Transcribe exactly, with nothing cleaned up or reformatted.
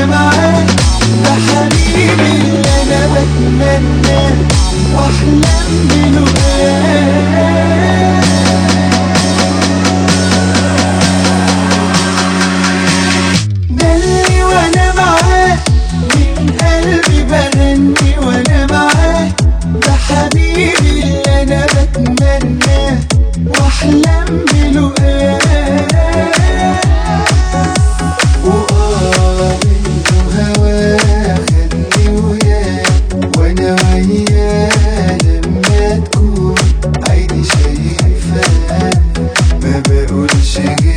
وانا معاك، ده حبيبي اللي انا بتمناه واحلم بلقاه. ده اللي وانا معاك من قلبي بغني وانا معاك، ده حبيبي اللي انا بتمناه واحلم بلقاه. وآه منه هواه خدني وياه وانا وياه، لما تكون عيني شايفاه ما بقولش غير